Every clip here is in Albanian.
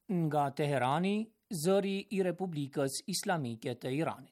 Nga Teherani, zëri I Republikës Islamike të Iranit.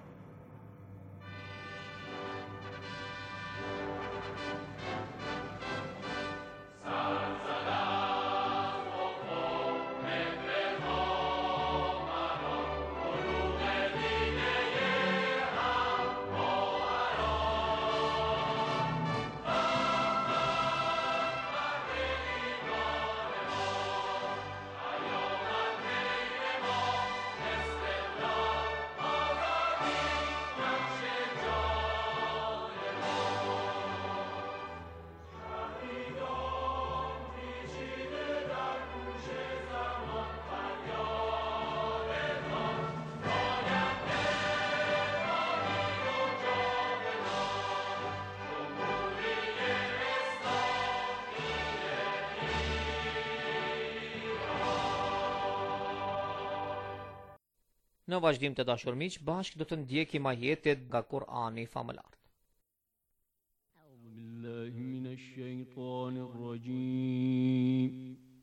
Në vazhdim të dashur miq, bashkë do të ndjekim ajetet nga Kur'ani famëlar. A'udhu billahi minash shaitanir rajim.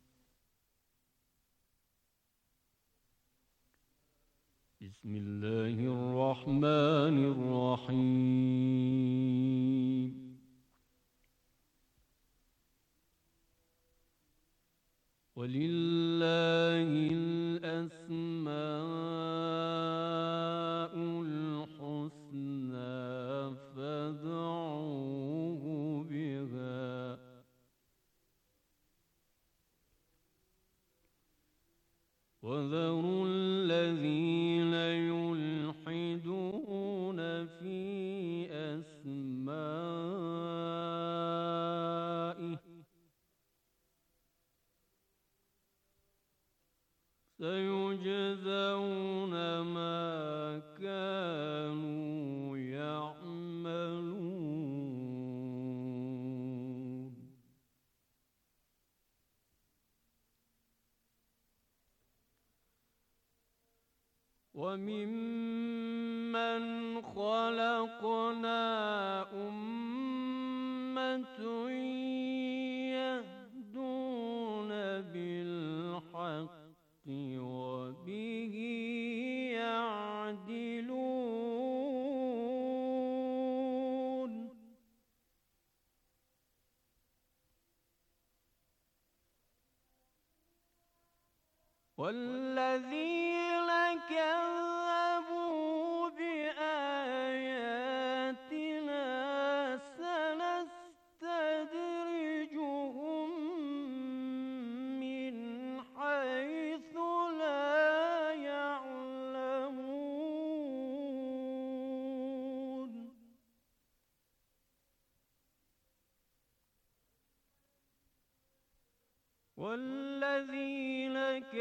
Bismillahir rahmanir rahim. Walillahil asma'ul husna fad'uhu biha وذروا الذين يلحدون في أسمائه سيجزون ما كانوا يعملون وممن خلقنا أمة يهدون بالحق وبه يعدلون والذين كذبوا بآياتنا سنستدرجهم من حيث لا يعلمون والذين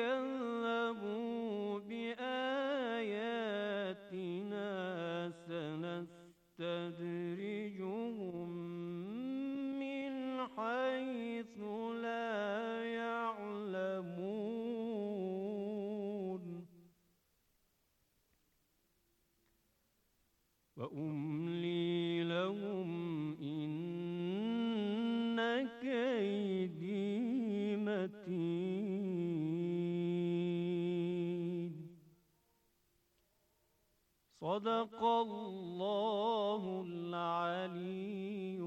كذبوا بآياتنا سنستدرجهم من حيث لا يعلمون وأملي لهم إن كيدي متين صدق الله العلي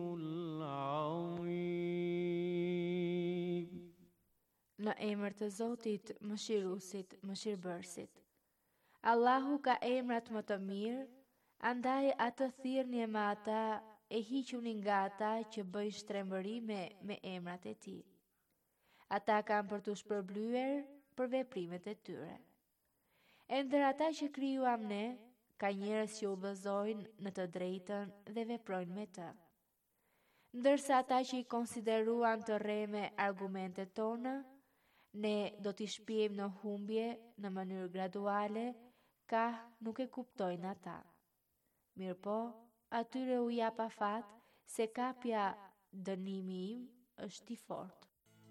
العظيم. Në emër të Zotit, Mëshiruesit, Mëshirbërësit. Allahu ka emrat më të mirë, andaj atë thirrni me ata e hiquni nga ata që bëjnë shtrembërime me emrat e tij. Ata kanë për të shpërblyer për veprimet e tyre. E ndër ata që krijuam ne, ka njerëz që udhëzojnë në të drejtën dhe veprojnë me të. Ndërsa ata që I konsideruan të rreme argumentet tona, ne do t'i shpijmë në humbje në mënyrë graduale, ka nuk e kuptojnë ata. Mirëpo, atyre u jap afat se kapja dënimi im është I fortë.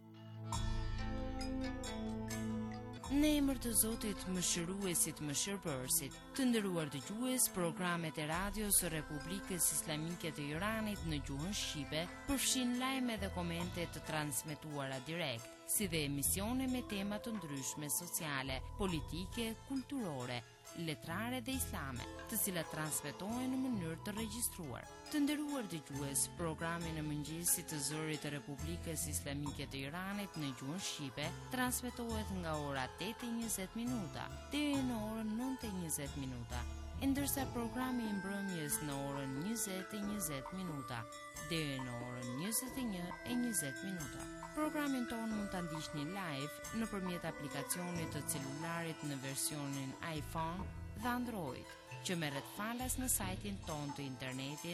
Në emër të Zotit, Mëshiruesit, Mëshirbërësit, të nderuar dëgjues, programet e radios së Republikës Islamike të Iranit në gjuhën shqipe përfshin lajme dhe komente të transmetuara direkt, si dhe emisione me tema të ndryshme sociale, politike, kulturore, letrare dhe islame, të cilat transmetohen në mënyrë të regjistruar. Të nderuar dëgjues, programi në mëngjesit të zërit të Republikës Islamike të Iranit në gjuhën shqipe transmetohet nga ora 8:20 minuta deri në orën 9:20 minuta, ndërsa programi i mbrëmjes në orën 20:20 minuta deri në orën 21:20 minuta. Programin tonë mund të ndiqni live nëpërmjet aplikacionit të celularit në versionin iPhone dhe Android, që merret falas në sajtin tonë të internetit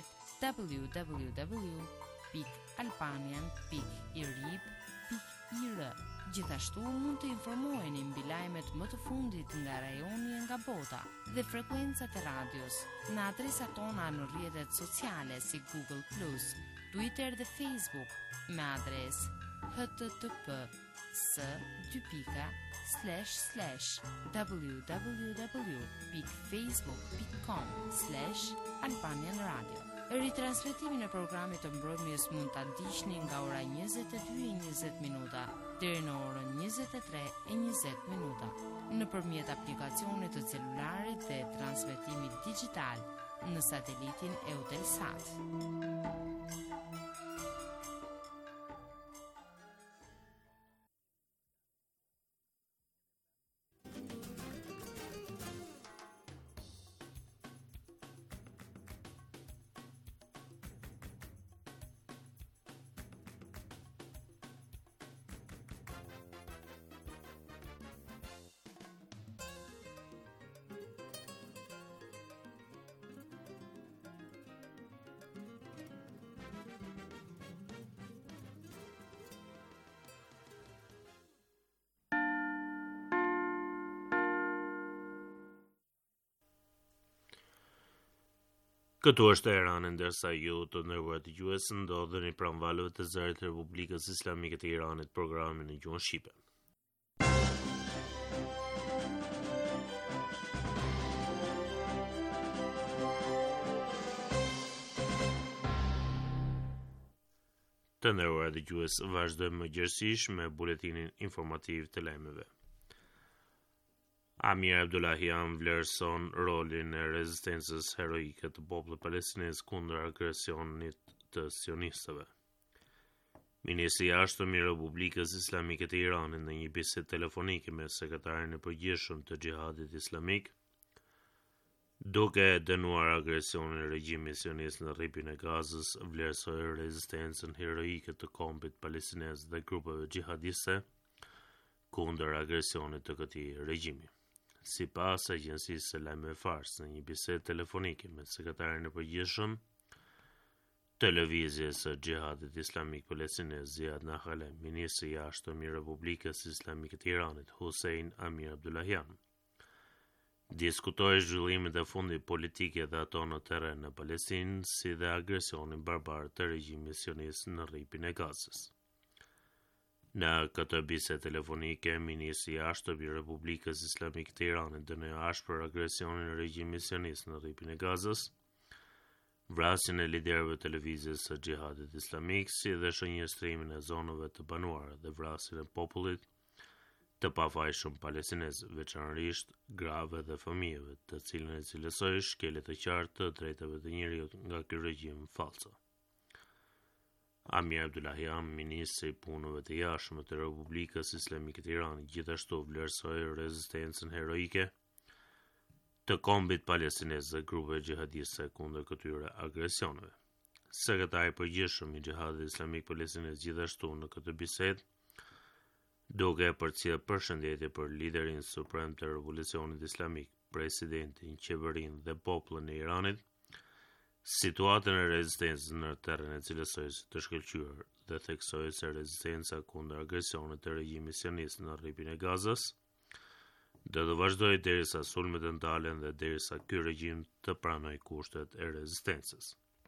www.albanian.irib.ir. Gjithashtu mund të informoheni mbi lajmet më të fundit nga rajoni e nga bota dhe frekuencat e radios në adresat tona në rrjetet sociale si Google+, Twitter dhe Facebook me adresë http://www.facebook.com/Albanian Radio. Ritransmetimin e programit të mbrëmjes mund ta ndiqni nga ora 22:20 minuta deri në orën 23:20 minuta nëpërmjet aplikacionit të celularit dhe transmetimit digital në satelitin Eutelsat. Këtu është Irani, ndërsa ju të nderuar dëgjues ndodheni pranë valëve të zërit të Republikës Islamike të Iranit, programi në gjuhën shqipe. Të nderuar dëgjues, vazhdojmë mëngjesisht me buletinin informativ të lajmeve. Amir Abdullahian vlerëson rolin e rezistencës heroike të popullit palestinez kundër agresionit të sionistëve. Ministri i Jashtëm i Republikës Islamike të Iranit në një bisedë telefonike me sekretarin e përgjithshëm të Xhihadit Islamik, duke dënuar agresionin e regjimit sionist në rripin e Gazës, vlerësoi rezistencën heroike të kombit palestinez dhe grupeve xhihadiste kundër agresionit të këtij regjimi. Sipas agjencisë së lajmeve Fars, në një bisedë telefonike me sekretarin e përgjithshëm të lëvizjes së Xhihadit Islamik Palestinez Ziad Nakhalem, ministri i Jashtëm i Republikës Islamike të Iranit Hussein Amir Abdullahian diskutoi zhvillimet e fundit politike dhe ato në terren në Palestinë, si dhe agresionin barbar të regjimit sionist në rripin e Gazës. Në këtë bisedë telefonike, ministri i Jashtëm i Republikës Islamike të Iranit dënoi ashpër agresionin e regjimit sionist në rripin e Gazës, vrasjen e liderëve të lëvizjes së Xhihadit Islamik, si dhe shënjestrimin e zonave të banuara dhe vrasjen e popullit të pafajshëm palestinez, veçanërisht grave dhe fëmijëve, të cilën e cilësoi shkelje të qartë të drejtave të njerëzit nga ky regjim falso. Amir Abdullahian, ministri i punëve të jashtme të Republikës Islamike të Iranit, gjithashtu vlerësoi rezistencën heroike të kombit palestinez dhe grupeve xhihadiste kundër këtyre agresioneve. Sekretari i përgjithshëm i Xhihadit Islamik Palestinez gjithashtu në këtë bisedë, duke përcjellë përshëndetje për liderin suprem të revolucionit islamik, presidentin, qeverinë dhe popullin e Iranit, situatën e rezistencës në terren e cilësoi të shkëlqyer dhe theksoi se rezistenca kundër agresionit të regjimit sionist në rripin e Gazës do të vazhdojë derisa sulmet të ndalen dhe derisa ky regjim të pranojë kushtet e rezistencës.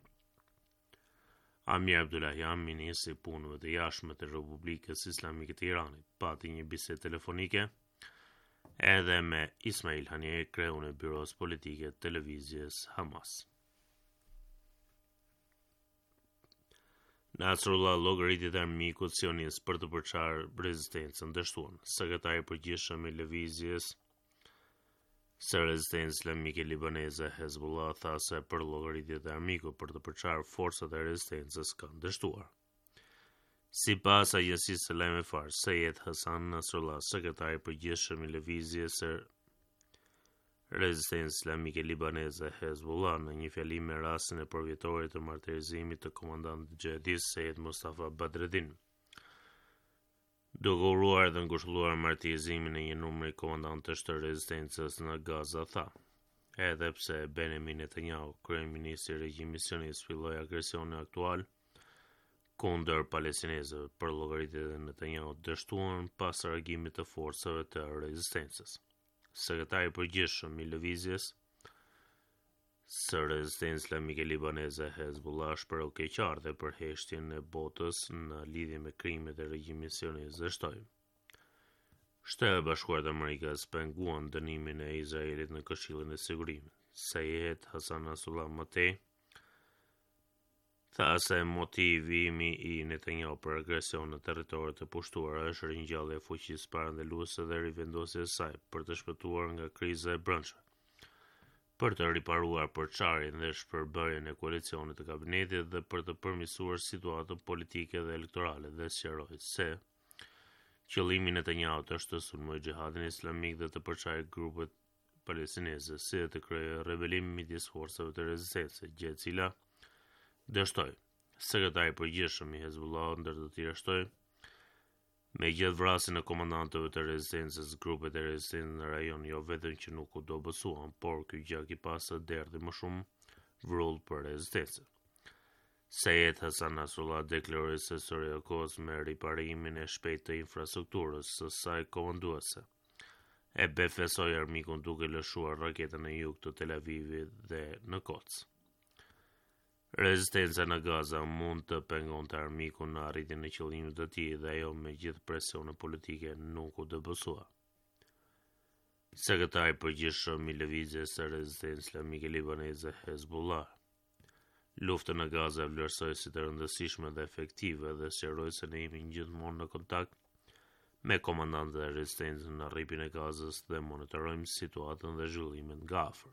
Amir Abdullahian, ministri i punëve të jashtme të Republikës Islamike të Iranit, pati një bisedë telefonike edhe me Ismail Haniyeh, kreun e byros politike të televizjes Hamas. Nasrullah llogaritit armikut sionist për të përçarë rezistencën dështuan. Sekretari i përgjithshëm i lëvizjes së rezistencës islamike libaneze Hezbollah tha se për llogaritjet e armikut për të përçarë forcat e rezistencës kanë dështuar. Sipas agjencisë së lajmeve Fars, Seyed Hasan Nasrullah, sekretari i përgjithshëm i lëvizjes së rezistencës islamike libaneze Hezbollah, në një fjalim me rastin e përvjetorit të martirizimit të komandantit xhihadist Seyed Mustafa Badreddin, duke uruar dhe ngushëlluar martirizimin e një numri komandantësh të rezistencës në Gaza, tha: edhe pse Benjamin Netanyahu, kryeministri i regjimit sionist, filloi agresionin aktual kundër palestinezëve, për llogaritjet e Netanyahut dështuan pas reagimit të forcave të rezistencës. Sekretari i përgjithshëm i lëvizjes së rezistencës islamike libaneze Hezbollah shpreu keqardhje për heshtjen e botës në lidhje me krimet e regjimit sionist dhe shtoi: Shtetet e Bashkuara të Amerikës penguan dënimin e Izraelit në Këshillin e Sigurimit. Seyed Hasan Nasrullah mëtej tha se motivimi i Netanyahu për agresion në territoret e pushtuara është ringjallja e fuqisë parandaluese dhe rivendosja e saj për të shpëtuar nga kriza e brendshme, për të riparuar përçarjen dhe shpërbërjen e koalicionit të kabinetit dhe për të përmirësuar situatën politike dhe elektorale, dhe sqaroi se qëllimi i Netanyahut është të sulmojë xhihadin islamik dhe të përçarë grupet palestineze, si dhe të krijojë rebelim midis forcave të rezistencës, gjë e cila dështoi. Sekretari i përgjithshëm i Hezbollah ndër të tjerë shtoi: megjithë vrasjen e komandantëve të rezistencës, grupet e rezistencës në rajon jo vetëm që nuk u dobësuan, por ky gjak i pasur derdhi më shumë vrull për rezistencën. Seyed Hasan Nasrullah deklaroi se historia e kohës me riparimin e shpejtë të infrastrukturës së saj komanduese e befesoi armikun duke lëshuar raketën në jug të Tel Avivit dhe në Koc. Rezistenca në Gaza mund të pengonte armikun në arritjen e qëllimit të tij dhe ajo me gjithë presionet politike nuk u dobësua. Sekretari i përgjithshëm i lëvizjes së rezistencës islamike libaneze Hezbollah luftën në Gaza e vlerësoi si të rëndësishme dhe efektive dhe sqaroi se ne jemi gjithmonë në kontakt me komandantët e rezistencës në rripin e Gazës dhe monitorojmë situatën dhe zhvillimet nga afër.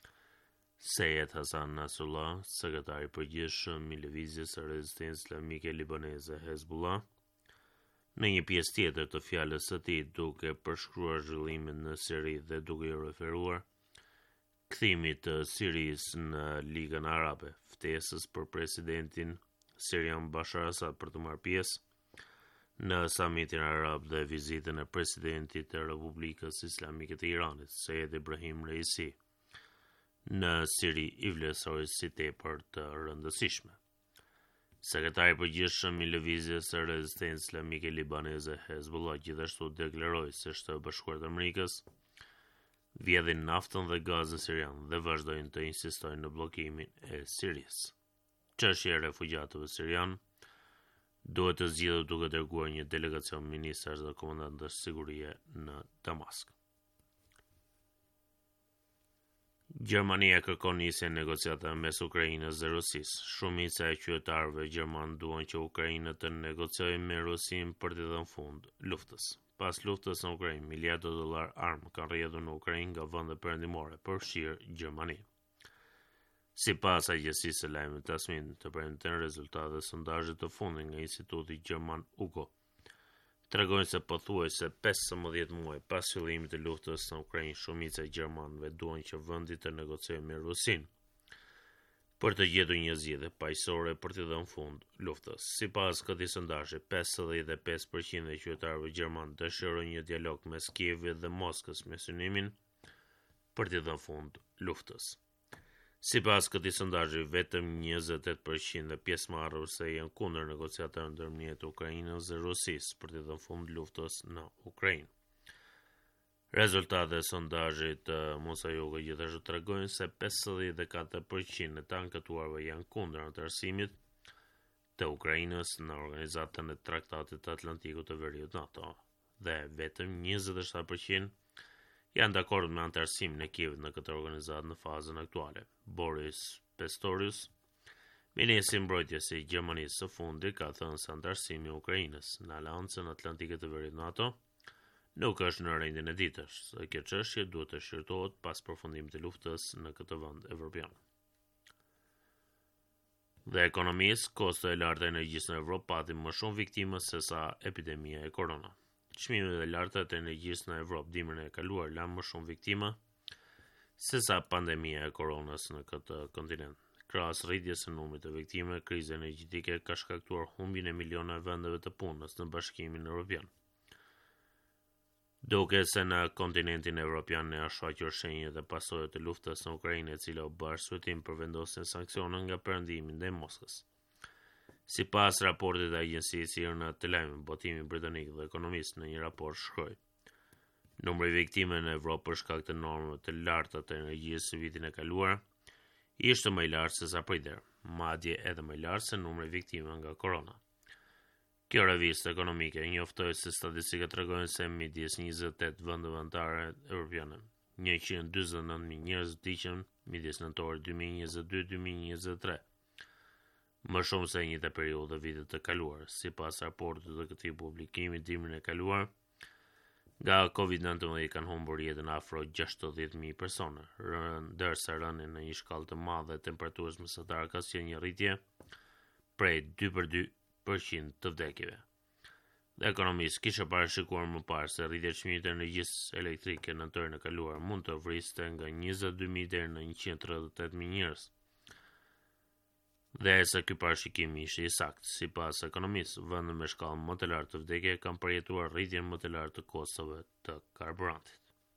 Seyed Hasan Nasrullah, sekretari i përgjithshëm i lëvizjes së rezistencës islamike libaneze Hezbollah, në një pjesë tjetër të fjalës së tij, duke përshkruar zhvillimin në Siri dhe duke i referuar kthimit të Sirisë në Ligën Arabe, ftesës për presidentin sirian Bashar Assad për të marrë pjesë në samitin arab dhe vizitën e presidentit të Republikës Islamike të Iranit, Seyed Ibrahim Raisi, në Siri i vlerësoi si tepër të rëndësishme. Sekretari i përgjithshëm i lëvizjes së rezistencës islamike libaneze Hezbollah gjithashtu deklaroi se Shtetet e Bashkuara të Amerikës vjedhin naftën dhe gazin sirian dhe vazhdojnë të insistojnë në bllokimin e Sirisë. Çështja e refugjatëve sirian duhet të zgjidhet duke dërguar një delegacion ministrash dhe komandantësh sigurie në Damask. Gjermania kërkon nisjen negociata mes Ukrainës dhe Rusisë. Shumica e qytetarëve gjerman duan që Ukraina të negociojë me Rusinë për të dhënë fund luftës. Pas luftës në Ukrainë, miliarda dollar armë kanë rrjedhur në Ukrainë nga vende perëndimore, përfshirë Gjermaninë. Sipas agjencisë së lajmeve Tasmin, të premten rezultatet e sondazhit të fundit nga Instituti Gjerman Ugo tregojnë se pothuajse 15 muaj pas fillimit të luftës në Ukrainë, shumica e gjermanëve duan që vendi të negociojë me Rusinë për të gjetur një zgjidhje paqësore për të dhënë fund luftës. Sipas këtij sondazhi, 55% e qytetarëve gjerman dëshirojnë një dialog mes Kievit dhe Moskës me synimin për të dhënë fund luftës. Sipas këtij sondazhi, vetëm 28% e pjesëmarrësve janë kundër negociatave ndërmjet Ukrainës dhe Rusisë për të dhënë fund luftës në Ukrainë. Rezultatet e sondazhit të Musajuga gjithashtu tregojnë se 54% e të anketuarve janë kundër anëtarësimit të Ukrainës në organizatën e Traktatit të Atlantikut të Veriut NATO dhe vetëm 27% janë dakord me anëtarësimin e Kievit në këtë organizatë në fazën aktuale. Boris Pistorius, Ministri i Mbrojtjes i Gjermanisë së Fundit ka thënë se antarësimi i Ukrainës në Aleancën Atlantike të Veriut NATO nuk është në rendin e ditësh, se kjo çështje duhet të shqyrtohet pas përfundimit të luftës në këtë vend evropian. Dhe ekonomisë, kosto e larta e energjisë në Evropë pati më shumë viktima se sa epidemia e korona. Çmimet e larta të energjisë në Evropë dimrin e kaluar lanë më shumë viktima se sa pandemia e koronës në këtë kontinent. Krahas rritjes së numrit të viktimave, kriza energjetike ka shkaktuar humbjen e miliona vendeve të punës në Bashkimin Evropian. Duke se në kontinentin evropian ne është shfaqur shenjat e pasojat të luftës në Ukrainë, e cila u bë arsyetim për vendosjen e sankcione nga perëndimi ndaj Moskës. Sipas raportit të agjencisë IRNA të lajmeve, botimi britanik dhe ekonomist në një raport shkroi: numri i viktimave në Evropë për shkak të normave të larta të energjisë vitin e kaluar ishte më i lartë se sa pritet, madje edhe më i lartë se numri i viktimave nga korona. Kjo revistë ekonomike njoftoi se statistikat tregojnë se midis 28 vendeve anëtare evropiane, 149.000 njerëz vdiqën midis nëntorit 2022-2023, më shumë se një të periudhë vitet të kaluar, sipas raportit të këtij publikimi dimrin e kaluar. Nga COVID-19 kanë humbur jetën afro 60.000 persona, ndërsa rënien në një shkallë të madhe e temperaturës mesatare ka sjellë një rritje prej 2% të vdekjeve. Dhe ekonomistë kisha parashikuar më parë se rritja e çmimit të energjisë elektrike në nëntorin e kaluar mund të vriste nga 22.000 deri në 138.000 njerëz. Dhe se ky parashikim ishte i saktë, sipas ekonomistë, vendet me shkallën më të lartë të vdekje kanë përjetuar rritjen më të lartë të kostove të karburantit.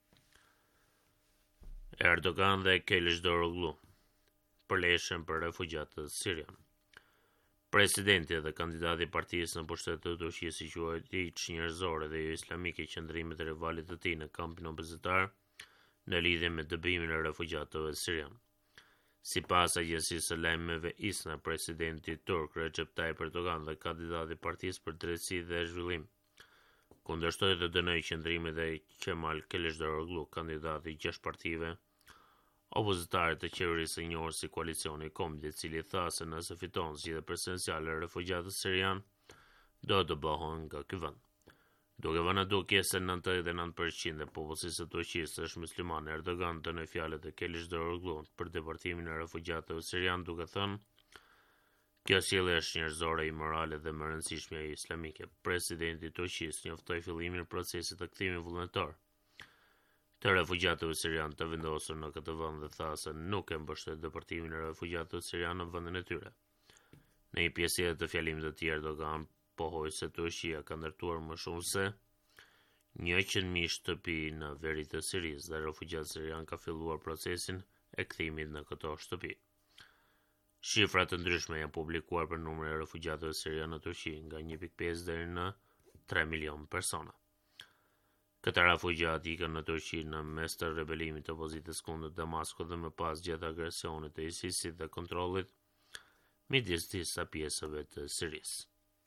Erdogan dhe Kılıçdaroğlu përleshen për refugjatët sirian. Presidenti dhe kandidati i partisë në pushtet të Turqisë i quajtur njerëzore dhe jo islamike qëndrimet e rivalit të tij në kampin opoztar në lidhje me dëbimin e refugjatëve sirian. Sipas agjencisë së lajmeve ISNA, presidenti turk Recep Tayyip Erdogan dhe kandidati i Partisë për Drejtësi dhe Zhvillim kundërshtoi dhe dënoi qëndrimet e Kemal Kılıçdaroğlu, kandidati i 6 partive opozitare të qeverisë së njohur si koalicioni i kombit, i cili tha se nëse fiton zgjedhjet presidenciale, refugjatët sirian do të bëhen nga ky vend. Duke vënë duke se 99% e popullsisë së Turqisë është muslimane, Erdogan dënoi fjalët e Kılıçdaroğlu për deportimin e refugjatëve sirian, duke thënë: "Kjo sjellje është njerëzore, imorale dhe më rëndësishme e islamike." Presidenti i Turqisë njoftoi fillimin e procesit të kthimit vullnetar të refugjatëve sirian të vendosur në këtë vend dhe tha se nuk e mbështet deportimin e refugjatëve sirian në vendin e tyre. Në një pjesë të fjalimit të tij, Erdogan pohoi se Turqia ka ndërtuar më shumë se 100.000 shtëpi në veri të Sirisë dhe refugjatët sirian ka filluar procesin e kthimit në këto shtëpi. Shifra të ndryshme janë publikuar për numrin e refugjatëve sirian në Turqi, nga 1.5 deri në 3 milion persona. Këta refugjat ikën në Turqi në mes të rebelimit të opozitës kundër Damaskut dhe më pas gjatë agresionit të ISIS-it dhe kontrollit midis disa pjesëve të Sirisë.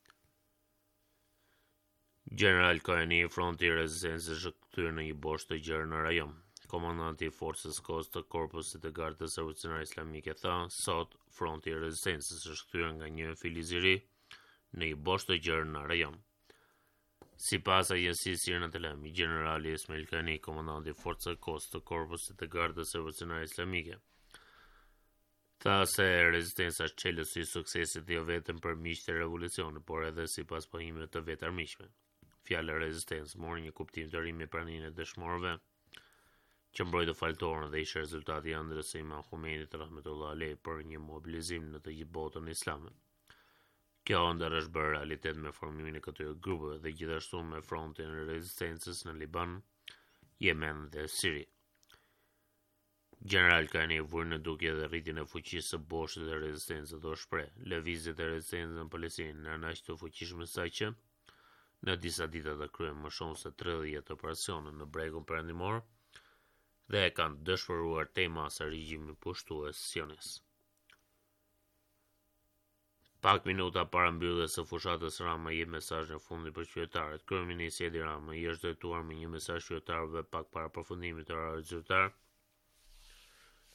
General Koeni, fronti i rezistencës, është kthyer në një boshë të gjerë në rajon. Komandanti i forcës KOS të Korpusit të Gardës Revolucionare Islamike tha: "Sot fronti i rezistencës është kthyer nga një filizë i ri në një boshë të gjerë në rajon." Sipas agjencisë IRNA të lajmeve, generali Ismail Koeni, komandanti i forcës KOS të Korpusit të Gardës Revolucionare Islamike, tha se rezistenca është çelësi i suksesit jo vetëm për miqtë e revolucionit, por edhe sipas pohimeve të vetë armiqve. Fjala rezistencë mori një kuptim të ri me praninë e dëshmorëve që mbrojtë faltorën dhe ishte rezultati i ëndrrës së Imam Khomeini rahmetullah alejh për një mobilizim në të gjithë botën islame. Kjo ëndër është bërë realitet me formimin e këtyre grupeve dhe gjithashtu me frontin e rezistencës në Liban, Yemen dhe Siri. General Koeni vuri në dukje dhe rritjen e fuqisë së boshit të rezistencës dhe shpreh: "Lëvizjet e rezistencës në Palestinë janë aq të fuqishme sa që në disa ditë të kryen më shumë se 30 operacione në bregun perëndimor dhe e kanë dëshpëruar temasa regjimit pushtues sionist." Pak minuta para mbylljes së fushatës Rama jep mesazhin e fundit për qytetarët. Kryeministri Edi Rama i është drejtuar me një mesazh qytetarëve pak para përfundimit të orarit zyrtar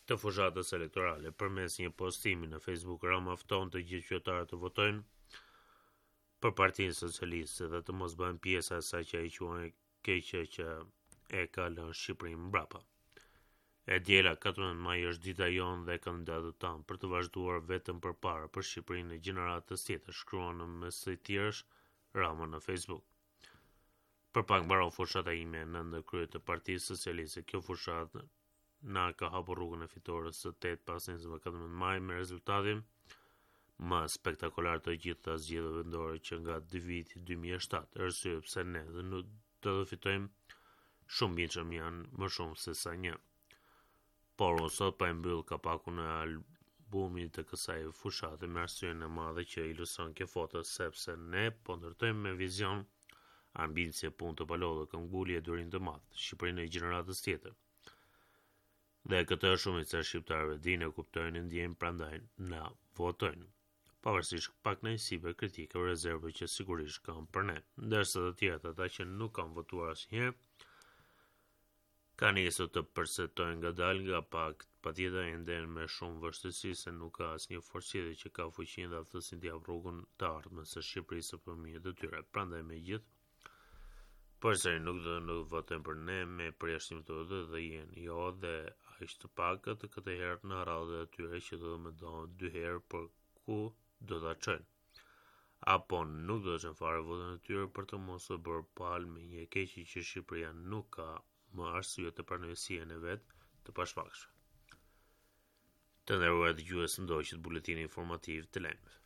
të fushatës elektorale. Përmes një postimi në Facebook, Rama fton të gjithë qytetarët të votojnë për Partinë Socialiste dhe të mos bëhen pjesë e asaj që ai quajnë keqe që e ka lënë Shqipërinë mbrapa. E djela 14 maj është dita jonë dhe kandidatët tanë për të vazhduar vetëm përpara për Shqipërinë e gjeneratës tjetër, shkruan në mes së tjerësh Rama në Facebook. Për pak mbaron fushata ime në ndërkrye të Partisë Socialiste. Kjo fushatë na ka hapur rrugën e fitores së 8 pas 14 maj me rezultatin më spektakolar të gjitha zgjedhjeve vendore që nga viti 2007. Arsye pse ne do të fitojmë shumë bindshëm janë më shumë se sa një. Por unë sot pa e mbyll kapakun e albumit të kësaj fushate me arsyeën e madhe që ilustron kjo foto, sepse ne po ndërtojmë me vizion ambicje, punë të palodhur, këmbgulje e durim të madh, Shqipërinë e gjeneratës tjetër. Dhe këtë shumica e shqiptarëve dinë e kuptojnë, ndjejnë, prandaj na votojnë. Pavarësisht pak nëjësive, kritike o rezervë që sigurisht kanë për ne, ndërsa të tjerët ata që nuk kanë votuar asnjëherë kanë nisur të përsetojnë ngadalë nga pak, patjetër ende me shumë vështirësi se nuk ka asnjë forcë që ka fuqinë dhe aftësinë të japë rrugën të ardhmës së Shqipërisë për mirë të tyre. Prandaj megjithë përsëri nuk do të votojnë për ne me përjashtim të dhe jenë jo dhe aq të pakët këtë herë në radhë e tyre që do më donë 2 herë për ku do ta çojnë. Apo nuk do të çojnë fare votën e tyre për të mos u bërë palë me një keqje që Shqipëria nuk ka më arsye të pranojë sijen e vet të pashfaqshme. Të nderuar dëgjues, ndoqët buletini informativ të lajmeve.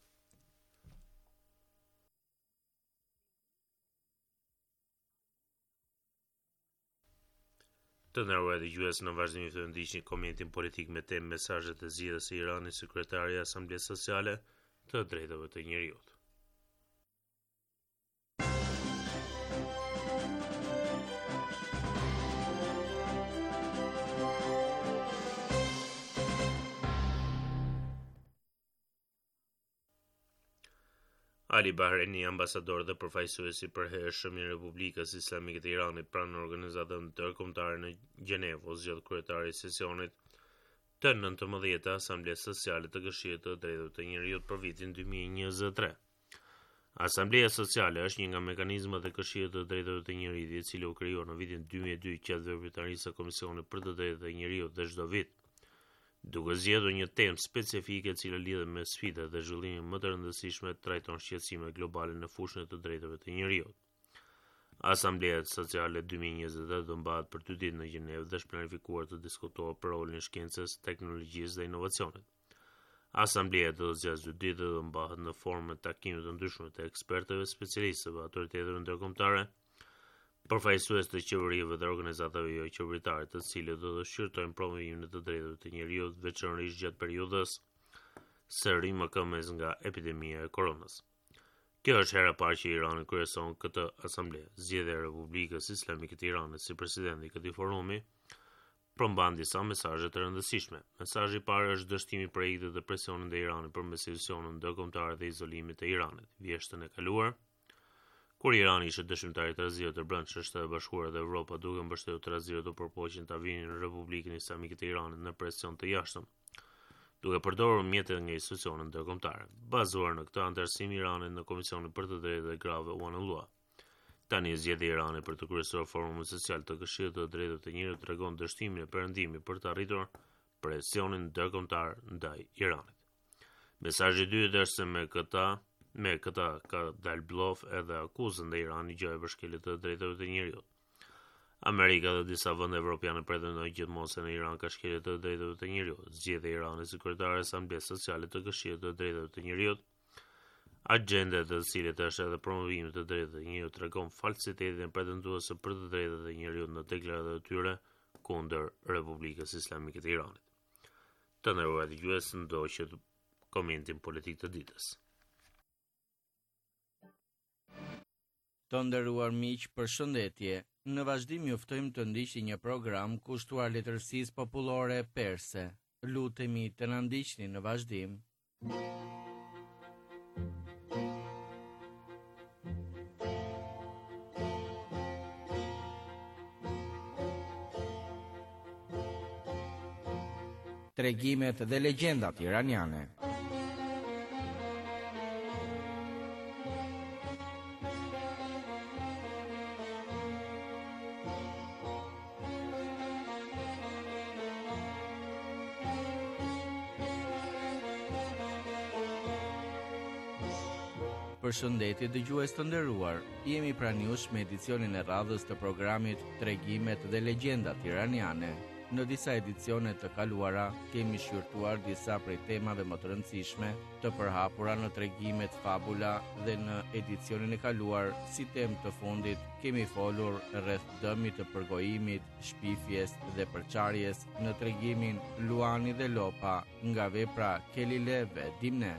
Të nderuar dëgjues, në vazhdim të ndiqni komentin politik me temë mesazhet e zgjedhjes së Iranit sekretari i Asamblesë Sociale të Drejtave të Njerëzit. Ali Bahreini, ambasador dhe përfaqësues i përhershëm i Republikës Islamike të Iranit pranë organizatën ndërkombëtare në Gjenev, u zgjodh kryetari i sesionit të 19 Asamblesë Sociale të Këshillit të Drejtave të Njerëzit për vitin 2023. Asambleja Sociale është një nga mekanizmat e Këshillit të Drejtave të Njerëzit, i cili u krijuar në vitin 2002 gjatë veprimtarisë së Komisionit për të Drejtat e Njerëzit dhe çdo vit, duke zgjedhur një temë specifike e cila lidhet me sfidat dhe zhvillimin më të rëndësishme, trajton shqetësimet globale në fushën e të drejtave të njerëzit. Asambleja Sociale 2028 do mbahet për 2 ditë në Gjenevë dhe është planifikuar të diskutohet për rolin e shkencës, teknologjisë dhe inovacionit. Asambleja do të zgjasë 2 ditë dhe do mbahet në formë takime të ndryshme të ekspertëve, specialistëve, autoriteteve ndërkombëtare, përfaqësues të qeverive dhe organizatave jo qeveritare, të cilët do të shqyrtojnë promovimin e të drejtave të njerëzit, veçanërisht gjatë periudhës së rrimëkëmes nga epidemia e koronës. Kjo është hera e parë që Irani kryeson këtë asamble. Zgjedhja e Republikës Islamike të Iranit si presidenti i këtij forumi përmban disa mesazhe të rëndësishme. Mesazhi i parë është dështimi i projektit dhe presionin ndaj Iranit përmes institucioneve ndërkombëtare dhe izolimit të Iranit. Vjeshtën e kaluar, kur Irani ishte dëshmitar i trazirave të brendshme të Shtetit Bashkuar dhe Evropa duke mbështetur trazirët u përpoqën ta vinin në Republikën Islamike të Iranit në presion të jashtëm, duke përdorur mjete nga institucionet ndërkombëtare. Bazuar në këtë antarësim, Irani në Komisionin për të Drejtat e Grave u anullua. Tani zgjedhja e Iranit për të kryesuar forumin social të Këshillit të Drejtave të Njerëzit tregon dështimin e perëndimit për të arritur presionin ndërkombëtar ndaj Iranit. Mesazhi i dytë është se me këta ka dalë blof edhe akuzën ndaj Iranit gjë e përshkeljes të drejtave të njerëzit. Amerika dhe disa vende evropiane pretendojnë gjithmonë se në Iran ka shkelje të drejtave të njerëzit. Zgjedhja e Iranit si kryetare e Asamblesë Sociale të Këshillit të Drejtave të Njerëzit, agenda e të cilit është edhe promovimi të drejtave të njerëzit, tregon falsitetin e pretenduesve për të drejtat e njerëzit në deklaratat e tyre kundër Republikës Islamike të Iranit. Të nderuar dëgjues, ndoqët komentin politik të ditës. Të nderuar miq, përshëndetje. Në vazhdim ju ftojmë të ndiqni një program kushtuar letërsisë popullore perse. Lutemi të na ndiqni në vazhdim. tregimet dhe legjendat iraniane. Përshëndetje dëgjues të nderuar, jemi pranë jush me edicionin e radhës të programit Tregimet dhe Legjendat Iraniane. Në disa edicione të kaluara kemi shqyrtuar disa prej temave më të rëndësishme të përhapura në tregimet fabula dhe në edicionin e kaluar, si temë të fundit, kemi folur rreth dëmit të përgojimit, shpifjes dhe përçarjes në tregimin Luani dhe Lopa nga vepra Kelile ve Dimne.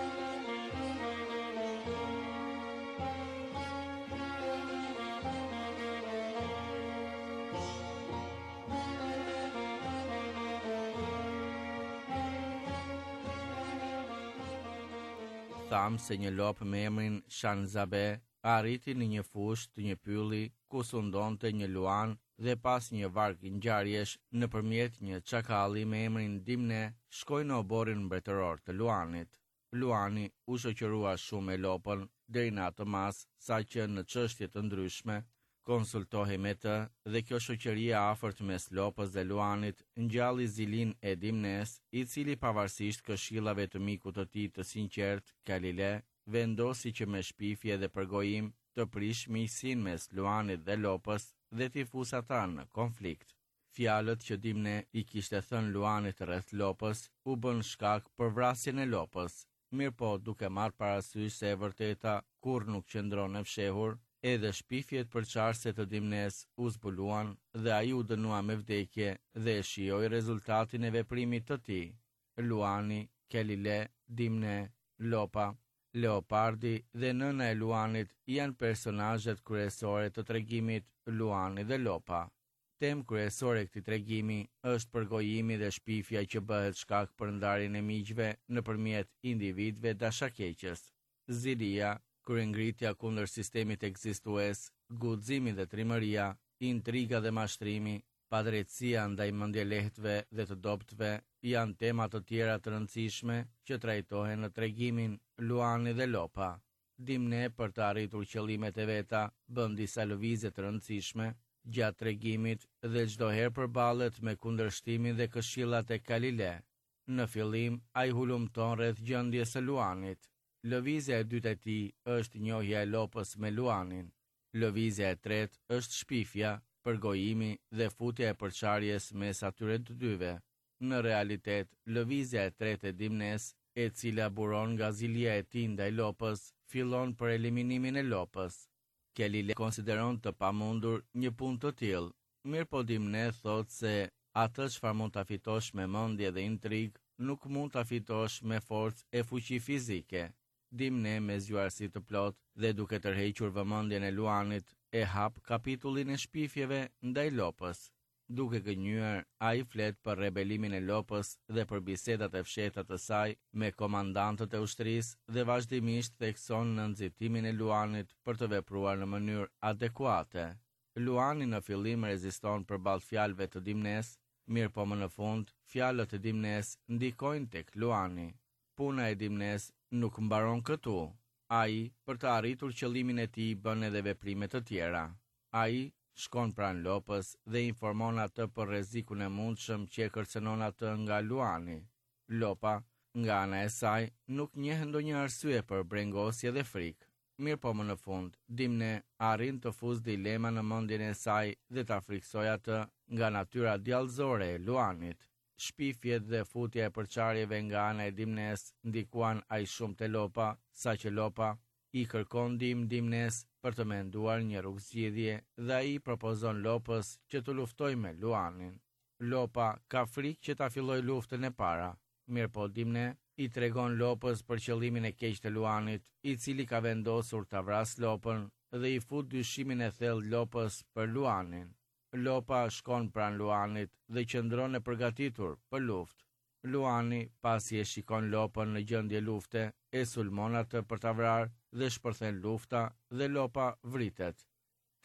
Thamë se një lopë me emrin Shanzabe arriti në një fushë të një pylli ku sundonte një luan dhe pas një varg ngjarjesh nëpërmjet një çakalli me emrin Dimne shkoi në oborin mbretëror të luanit. Luani u shoqërua shumë me lopën deri në atë mas saqë në çështje të ndryshme konsultohej me të dhe kjo shoqëri e afërt mes lopës dhe luanit ngjalli zilin e Dimnes, i cili pavarësisht këshillave të mikut të tij të sinqert, Kalile, vendosi që me shpifje dhe përgojim të prish miqësinë mes luanit dhe lopës dhe t'i fusë ata në konflikt. Fjalët që Dimne i kishte thënë luanit rreth lopës u bën shkak për vrasjen e lopës, mirëpo duke marrë parasysh se e vërteta kurrë nuk qëndron e fshehur, edhe shpifjet përçarëse të Dimnes u zbuluan dhe ai u dënua me vdekje dhe e shijoi rezultatin e veprimit të tij. Luani, Kelile, Dimne, Lopa, Leopardi dhe nëna e Luanit janë personazhet kryesore të tregimit Luani dhe Lopa. Temë kryesore e këtij tregimi është përgojimi dhe shpifja që bëhet shkak për ndarjen e miqve nëpërmjet individëve dashakeqës. Zilia, kryengritja kundër sistemit ekzistues, guximi dhe trimëria, intriga dhe mashtrimi, padrejtësia ndaj mendjelehtëve dhe të dobëtve janë tema të tjera të rëndësishme që trajtohen në tregimin Luani dhe Lopa. Dimne, për të arritur qëllimet e veta, bën disa lëvizje të rëndësishme gjatë tregimit dhe çdo herë përballet me kundërshtimin dhe këshillat e Kalile. Në fillim, ai hulumton rreth gjendjes së Luanit. Lëvizja e dytë e tij është njohja e lopës me luanin. Lëvizja e tretë është shpifja, përgojimi dhe futja e përçarjes mes atyre të dyve. Në realitet, lëvizja e tretë e Dimnes, e cila buron nga zilja e tij ndaj lopës, fillon për eliminimin e lopës. Kelile konsideron të pamundur një punë të tillë, mirëpo Dimne thotë se atë çfarë mund ta fitosh me mendje dhe intrig, nuk mund ta fitosh me forcë e fuqi fizike. Dimne me zgjuarsi të plot dhe duke tërhequr vëmendjen e Luanit e hap kapitullin e shpifjeve ndaj lopës. Duke gënjur, ai flet për rebelimin e lopës dhe për bisedat e fshehta të saj me komandantët e ushtrisë dhe vazhdimisht thekson në nxitimin e Luanit për të vepruar në mënyrë adekuate. Luani në fillim reziston përballë fjalëve të Dimnes, mirëpo më në fund fjalët e Dimnes ndikojnë tek Luani. Puna e Dimnes nuk mbaron këtu. Ai, për të arritur qëllimin e tij, bën edhe veprime të tjera. Ai shkon pranë lopës dhe informon atë për rrezikun e mundshëm që e kërcënon atë nga Luani. Lopa, nga ana e saj, nuk njeh ndonjë arsye për brengosje dhe frikë. Mirëpo më në fund, Dimne arrin të fusë dilema në mendjen e saj dhe ta friksojë atë nga natyra djallëzore e Luanit. Shpifjet dhe futja e përçarjeve nga ana e Dimnes ndikuan aq shumë te Lopa, saqë Lopa i kërkon ndihmë Dimnes për të menduar një rrugëzgjidhje dhe ai propozon Lopës që të luftojë me Luanin. Lopa ka frikë që ta fillojë luftën e para, mirëpo Dimne i tregon Lopës për qëllimin e keq të Luanit, i cili ka vendosur ta vrasë Lopën dhe i fut dyshimin e thellë Lopës për Luanin. Lopa shkon pranë Luanit dhe qëndron e përgatitur për luftë. Luani, pasi e shikon Lopën në gjendje lufte, e sulmon atë për ta vrarë dhe shpërthen lufta dhe Lopa vritet.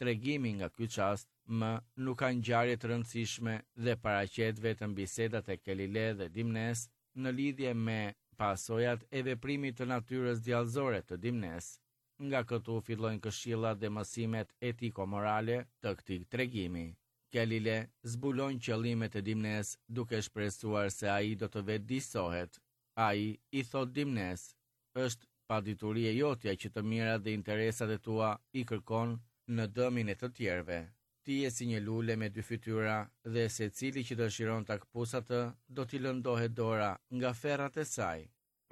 Tregimi nga ky çast nuk ka ngjarje të rëndësishme dhe paraqet vetëm bisedat e Kelile dhe Dimnes në lidhje me pasojat e veprimit të natyrës djallëzore të Dimnes. Nga këtu fillojnë këshillat dhe mësimet etiko-morale të këtij tregimi. Kelile zbulon qëllimet e Dimnes duke shpresuar se ai do të vetëdijsohet. Ai i thot Dimnes: "Është padituria jotja që të mirat dhe interesat e tua i kërkon në dëmin e të tjerëve. Ti je si një lule me dy fytyra dhe secili që dëshiron ta kpusë atë do t'i lëndohet dora nga ferrat e saj."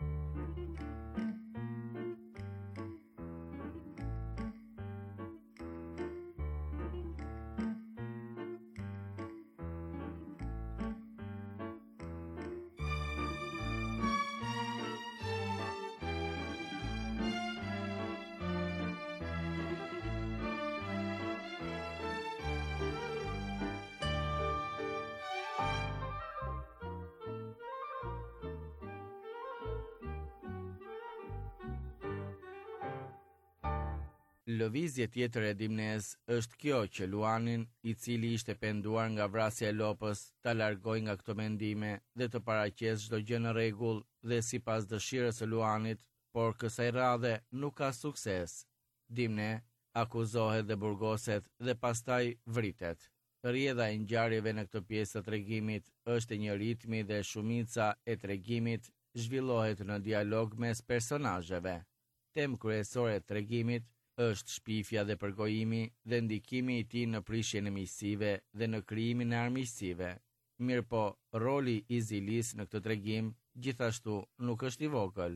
Lëvizje tjetër e Dimnes është kjo që Luanin, i cili ishte penduar nga vrasja e lopës, ta largoj nga këto mendime dhe të paraqesë çdo gjë në rregull dhe sipas dëshirës së Luanit, por kësaj radhe nuk ka sukses. Dimne akuzohet dhe burgoset dhe pastaj vritet. Rrjedha e ngjarjeve në këtë pjesë të tregimit është e një ritmi dhe shumica e tregimit zhvillohet në dialog mes personazheve. Temë kryesore e tregimit është shpifja dhe përgojimi dhe ndikimi i tij në prishjen e miqësive dhe në krijimin e armiqësive. Mirëpo, roli i Zilis në këtë tregim gjithashtu nuk është i vogël.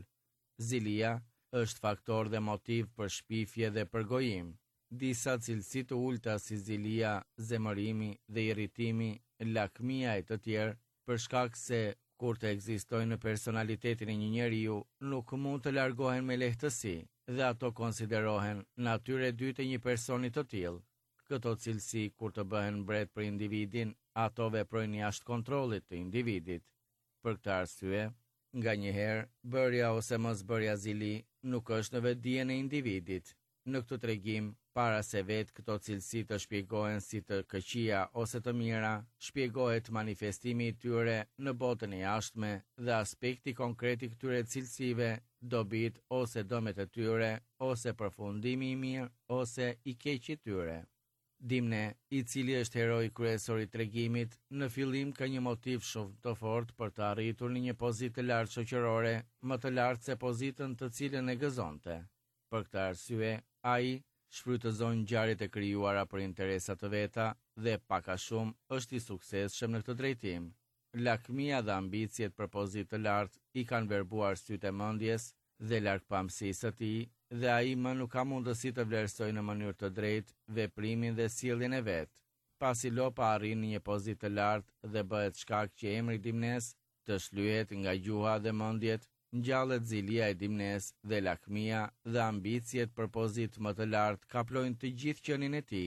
Zilia është faktor dhe motiv për shpifje dhe përgojim. Disa cilësi të ulta si zilia, zemërimi dhe irritimi, lakmia e të tjerë, për shkak se kur të ekzistojnë në personalitetin e një njeriu, nuk mund të largohen me lehtësi dhe ato konsiderohen natyrë e dytë e një personi të tillë. Këto cilësi kur të bëhen mbret për individin, ato veprojnë jashtë kontrollit të individit. Për këtë arsye, nganjëherë bërja ose mosbërja zili nuk është në vetdijen e individit. Në këtë tregim, para se vetë këto cilësi të shpjegohen si të këqija ose të mira, shpjegohet manifestimi i tyre në botën e jashtme dhe aspekti konkret i këtyre cilësive, dobit ose domet e tyre, ose përfundimi i mirë ose i keq i tyre. Dimne, i cili është heroi kryesor i tregimit, në fillim ka një motiv shumë të fortë për të arritur në një pozitë të lartë shoqërore, më të lartë se pozitën të cilën e gëzonte. Për këtë arsye, ai shfrytëzon ngjarjet e krijuara për interesa të veta dhe pak a shumë është i suksesshëm në këtë drejtim. Lakmia dhe ambicjet për pozitë të lartë i kanë verbuar sytë e mendjes dhe largpamësisë së tij dhe ai më nuk ka mundësi të vlerësojë në mënyrë të drejtë veprimin dhe sjelljen e vet. Pasi lopa arrin në një pozitë të lartë dhe bëhet shkak që emri Dimnes të shlyhet nga gjuha dhe mendjet, ngjallet zilia e Dimnes dhe lakmia dhe ambicjet për pozitë më të lartë kaplojnë të gjithë qenin e tij.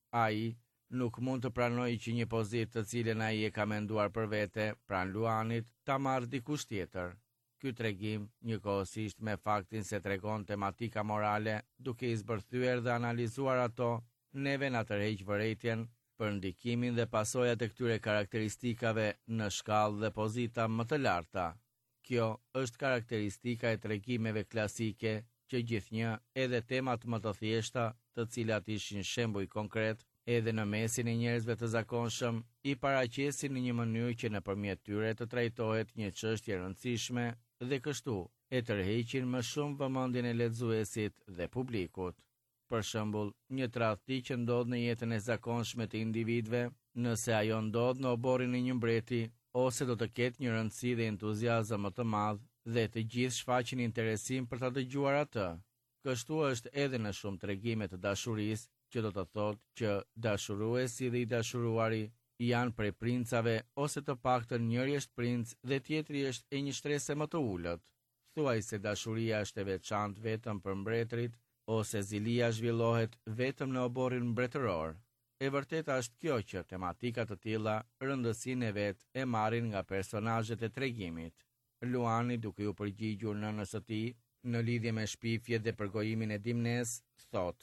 Ai nuk mund të pranojë që një pozitë të cilën ai e ka menduar për vete, pranë Luanit, ta marrë dikush tjetër. Ky tregim, njëkohësisht me faktin se tregon tematika morale, duke i zbërthyer dhe analizuar ato, neve na tërheq vërejtjen për ndikimin dhe pasojat e këtyre karakteristikave në shkallë dhe pozita më të larta. Kjo është karakteristika e tregimeve klasike që gjithnjë, edhe temat më të thjeshta, të cilat ishin shembuj konkret, edhe në mesin e njerëzve të zakonshëm, i paraqesin në një mënyrë që nëpërmjet tyre të trajtohet një çështje e rëndësishme dhe kështu e tërheqin më shumë vëmendjen e lexuesit dhe publikut. Për shembull, një tradhti që ndodh në jetën e zakonshme të individëve, nëse ajo ndodh në oborrin e një mbreti, ose do të ketë një rëndësi dhe entuziazëm më të madh dhe të gjithë shfaqin interesim për ta dëgjuar atë. Kështu është edhe në shumë tregime të dashurisë, që do të thotë që dashuruesi dhe i dashuruari janë prej princave ose të paktën njëri është princ dhe tjetri është e një shtrese më të ulët. Thuaj se dashuria është e veçantë vetëm për mbretërit ose zilia zhvillohet vetëm në oborrin mbretëror. E vërteta është kjo që tematika të tilla rëndësinë e vet e marrin nga personazhet e tregimit. Luani, duke u përgjigjur nënës së tij në lidhje me shpifjet dhe përgojimin e Dimnes, thotë: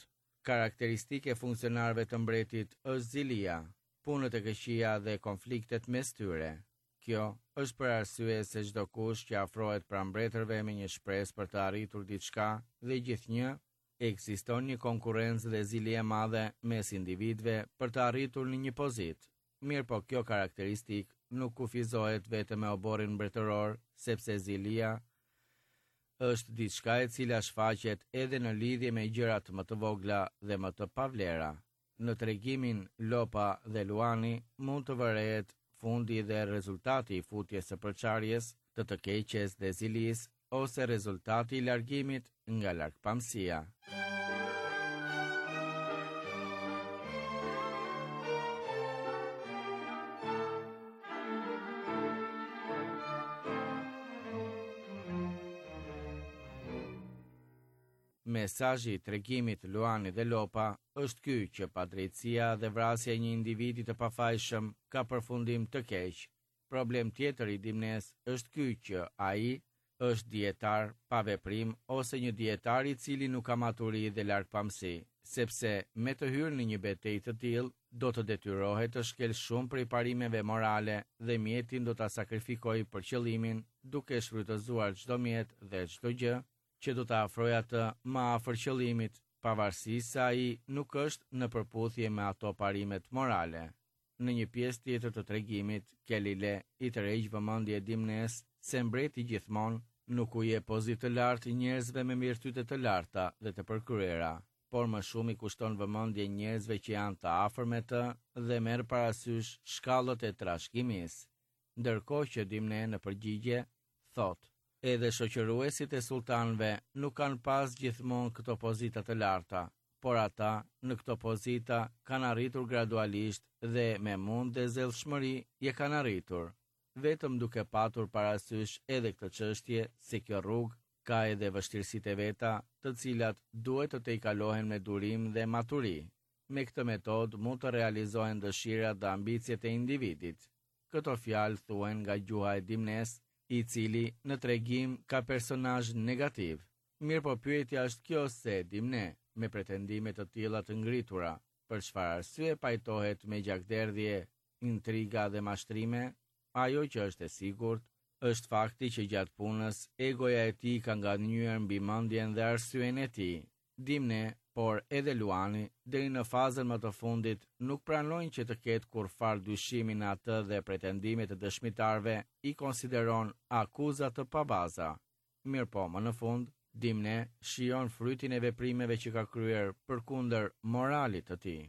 karakteristike funksionarëve të mbretit është zilia, punët e këqija dhe konfliktet mes tyre. Kjo është për arsye se çdo kush që afrohet pranë mbretërve me një shpresë për të arritur diçka dhe gjithnjë, ekziston një konkurrencë dhe zili e madhe mes individëve për të arritur në një pozitë. Mirë po kjo karakteristikë nuk kufizohet vetëm me oborin mbretëror, sepse zilia është diçka e cila shfaqet edhe në lidhje me gjërat më të vogla dhe më të pavlera. Në tregimin Lopa dhe Luani mund të vërehet fundi dhe rezultati i futjes së përçarjes, të keqes dhe zilis, ose rezultati i largimit nga largpamësia. Mesazhi i tregimit Luani dhe Lopa është ky që padrejtësia dhe vrasja e një individi të pafajshëm ka përfundim të keq. Problem tjetër i Dimnes është ky që ai është dietar pa veprim ose një dietar i cili nuk ka maturi dhe largpamësi, sepse me të hyrë në një betejë të tillë do të detyrohet të shkel shumë prej parimeve morale dhe mjetin do ta sakrifikojë për qëllimin, duke shfrytëzuar çdo mjet dhe çdo gjë që do të afrojë atë më afër qëllimit, pavarësisht se ai nuk është në përputhje me ato parimet morale. Në një pjesë tjetër të tregimit, Kelile i tërheq vëmendje Dimnes se mbreti gjithmonë nuk u jep pozitë të lartë njerëzve me virtyte të larta dhe të përkryera, por më shumë i kushton vëmendje njerëzve që janë të afër me të dhe merr parasysh shkallët e trashëgimisë. Ndërkohë që Dimne në përgjigje thotë: edhe shoqëruesit e sultanëve nuk kanë pas gjithmonë këto pozita të larta, por ata në këto pozita kanë arritur gradualisht dhe me mund dhe zellshmëri je kanë arritur, vetëm duke patur parasysh edhe këtë çështje se kjo rrugë ka edhe vështirësitë e veta, të cilat duhet të tejkalohen me durim dhe maturi. Me këtë metodë mund të realizohen dëshirat dhe ambicjet e individit. Këto fjalë thuhen nga gjuha e Dimnes, i cili në tregim ka personazh negativ. Mirë po pyetja është kjo se Dimne, me pretendime të tilla të ngritura, për çfarë arsye pajtohet me gjakderdhje, intriga dhe mashtrime? Ajo që është e sigurt është fakti që gjatë punës egoja e tij ka nganjyer mbi mendjen dhe arsyen e tij. Dimne, por edhe Luani, deri në fazën më të fundit, nuk pranojnë që të ketë kurfar dyshimi në atë dhe pretendimet e dëshmitarve i konsideron akuza të pabaza. Mirë po, më në fund, Dimne shijon frytin e veprimeve që ka kryer përkundër moralit të tij.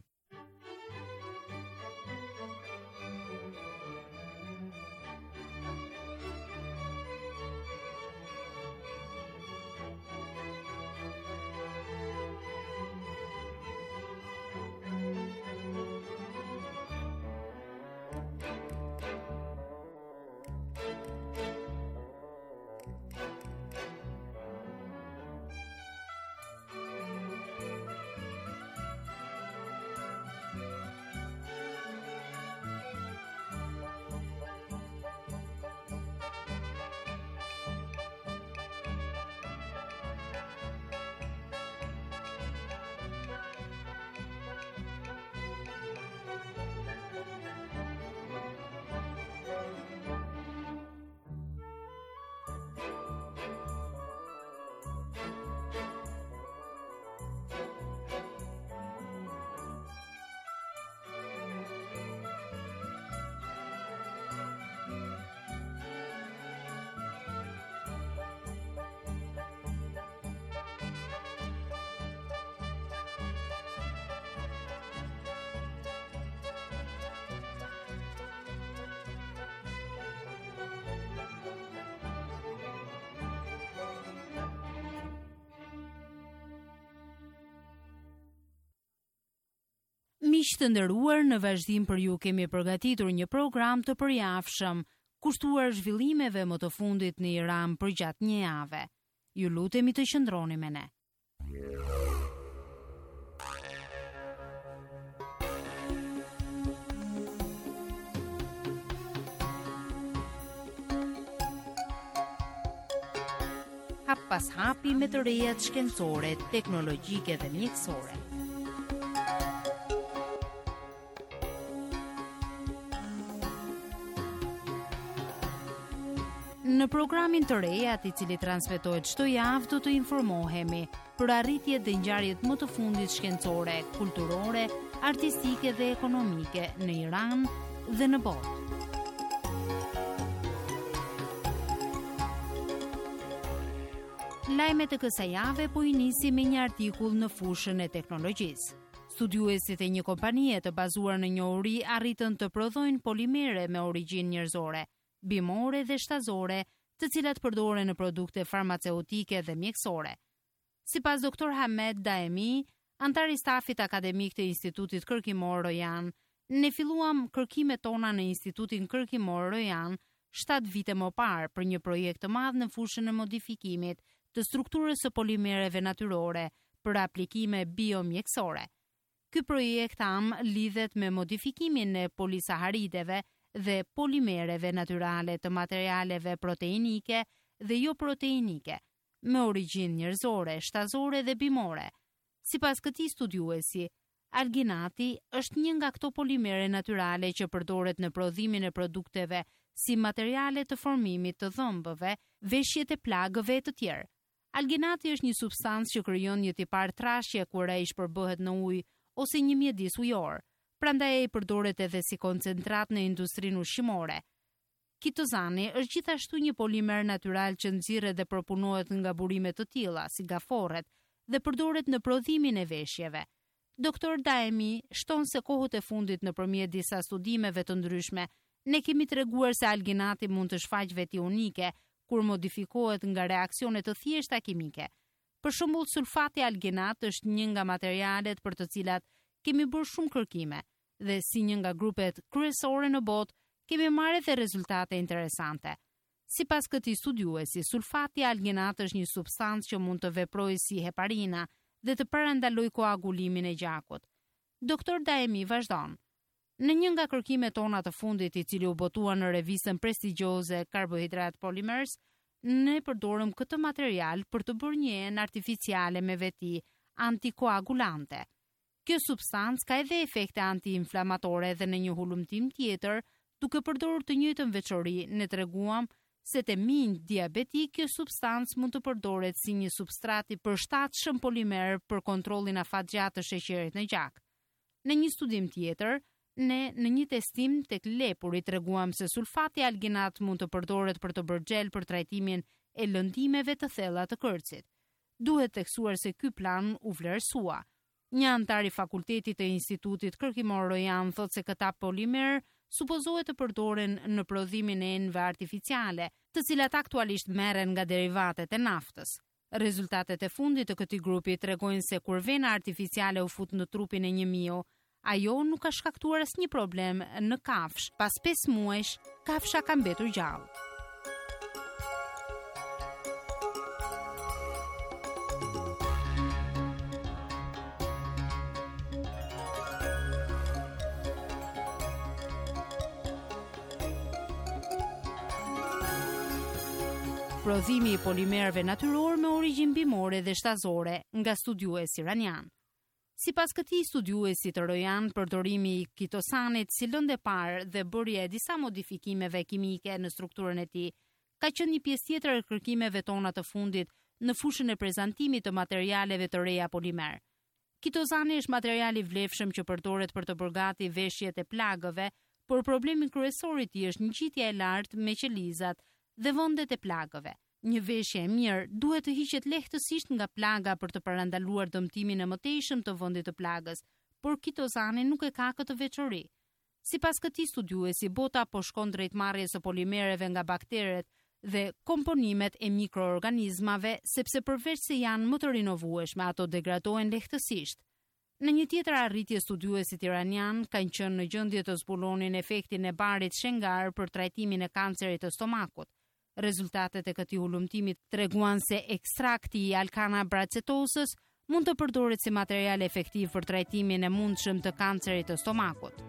Miq të nderuar, në vazhdim për ju kemi përgatitur një program të përjavshëm, kushtuar zhvillimeve më të fundit në Iran përgjatë një jave. Ju lutemi të qëndroni me ne. Hap pas hapi me të rejat shkencore, teknologjike dhe mjekësore. Në programin të rejat I cili transmetohet çdo javë do të informohemi për arritjet dhe ngjarjet më të fundit shkencore, kulturore, artistike dhe ekonomike në Iran dhe në botë. Lajmet e kësaj jave po I nisi me një artikull në fushën e teknologjisë. Studiuesit e një kompanie të bazuar në njohuri arritën të prodhojnë polimere me origjinë njerëzore, bimore dhe shtazore, të cilat përdoren në produkte farmaceutike dhe mjekësore. Sipas Dr. Hamed Daemi, antar I stafit akademik të Institutit Kërkimor Rojan, ne filluam kërkimet tona në Institutin Kërkimor Rojan 7 vite më parë për një projekt të madh në fushën e modifikimit të strukturës së polimereve natyrore për aplikime biomjekësore. Ky projekt lidhet me modifikimin e polisaharideve dhe polimereve natyrale të materialeve proteinike dhe jo proteinike, me origjinë njerëzore, shtazore dhe bimore. Sipas këtij studiuesi, alginati është një nga këto polimere natyrale që përdoret në prodhimin e produkteve si materiale të formimit të dhëmbëve, veshjet e plagëve e të tjerë. Alginati është një substancë që krijon një tipar trashje kur ai shpërbëhet në ujë ose një mjedis ujor. Prandaj ai përdoret edhe si koncentrat në industrinë ushqimore. Kitozani është gjithashtu një polimer natyral që nxirret dhe përpunohet nga burime të tilla, si gaforret, dhe përdoret në prodhimin e veshjeve. Dr. Daemi shton se kohët e fundit nëpërmjet disa studimeve të ndryshme, ne kemi treguar se alginati mund të shfaqë veti unike kur modifikohet nga reaksione të thjeshta kimike. Për shembull, sulfati alginat është një nga materialet për të cilat kemi bërë shumë kërkime dhe si një nga grupet kryesore në botë kemi marrë edhe rezultate interesante. Sipas këtij studiuesi, sulfati alginat është një substancë që mund të veprojë si heparina dhe të parandalojë koagulimin e gjakut. Dr. Daemi vazhdon. Në një nga kërkimet tona të fundit I cili u botua në revistën prestigjioze Carbohydrate Polymers, ne përdorëm këtë material për të bërë një enë artificiale me veti antikoagulante. Kjo substancë ka edhe efekte antiinflamatore dhe në një hulumtim tjetër, duke përdorur të njëjtën veçori, ne treguam se te minjt diabetik kjo substancë mund të përdoret si një substrat I përshtatshëm polimer për kontrollin afatgjat të sheqerit në gjak. Në një studim tjetër, ne në një testim tek lepuri treguam se sulfati alginat mund të përdoret për të bërë gjel për trajtimin e lëndimeve të thella të kërcit. Duhet theksuar se ky plan u vlerësua. Një antar I fakultetit të Institutit Kërkimor Rojan thotë se këta polimer supozohet të përdoren në prodhimin e enëve artificiale, të cilat aktualisht merren nga derivatet e naftës. Rezultatet e fundit të këtij grupi tregojnë se kur vena artificiale u fut në trupin e një miu, ajo nuk ka shkaktuar asnjë problem në kafsh. Pas 5 muajsh, kafsha ka mbetur gjallë. Prodhimi I polimerëve natyror me origjinë bimore dhe shtazore nga studiues iranian. Sipas këtij studiuesi të Rojan, përdorimi I kitosanit si lëndë e parë dhe bërja e disa modifikimeve kimike në strukturën e tij ka qenë një pjesë tjetër e kërkimeve tona të fundit në fushën e prezantimit të materialeve të reja polimer. Kitozani është material I vlefshëm që përdoret për të bërë gati veshjet e plagëve, por problemi kryesor I tij është ngjitja e lartë me qelizat dhe vendet e plagëve. Një veshje e mirë duhet të hiqet lehtësisht nga plaga për të parandaluar dëmtimin e mëtejshëm të vendit të plagës, por kitozani nuk e ka këtë veçori. Sipas këtij studiuesi, bota po shkon drejt marrjes së polimereve nga bakteret dhe komponimet e mikroorganizmave, sepse përveç se janë më të rinovueshme, ato degradohen lehtësisht. Në një tjetër arritje, studiuesit iranian kanë qenë në gjendje të zbulonin efektin e barit shengar për trajtimin e kancerit të stomakut. Rezultatet e këtij hulumtimi treguan se ekstrakti I alkana bracetosës mund të përdoret si material efektiv për trajtimin e mundshëm të kancerit të stomakut.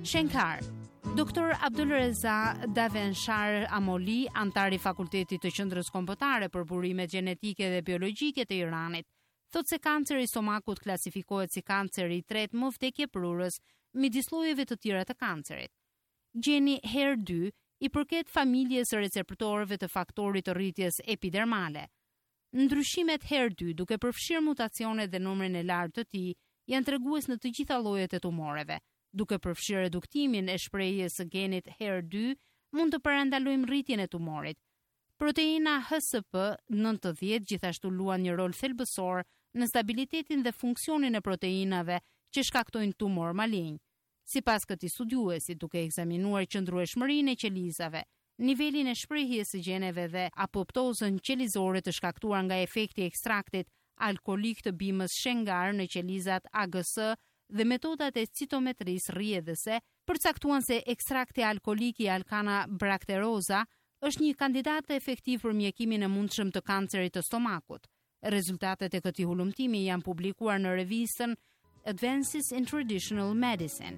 Shenkar. Dr. Abdulreza Davenshar Amoli, antar i Fakultetit të Qendrës Kombëtare për Burimet Gjenetike dhe Biologjike të Iranit, thotë se kanceri i stomakut klasifikohet si kanceri i tretë më vdekjeprurës midis llojeve të tjera të kancerit. Gjeni HER2 i përket familjes së receptorëve të faktorit të rritjes epidermale. Ndryshimet HER2, duke përfshirë mutacionet dhe numrin e lartë të tij, janë tregues në të gjitha llojet e tumoreve. Duke përfshirë reduktimin e shprehjes së genit HER2, mund të parandalojmë rritjen e tumorit. Proteina HSP90 gjithashtu luan një rol thelbësor në stabilitetin dhe funksionin e proteinave që shkaktojnë tumor malign. Sipas këtij studiuesi, duke ekzaminuar qëndrueshmërinë e qelizave, nivelin e shprehjes së gjeneve dhe apoptozën qelizore të shkaktuar nga efekti i ekstraktit alkolik të bimës Shengar në qelizat AGS dhe metodat e citometrisë rrjedhëse, përcaktuan se ekstrakti alkolik i Alkana bracterosa është një kandidat efektiv për mjekimin e mundshëm të kancerit të stomakut. Rezultatet e këtij hulumtimi janë publikuar në revistën Advances in Traditional Medicine.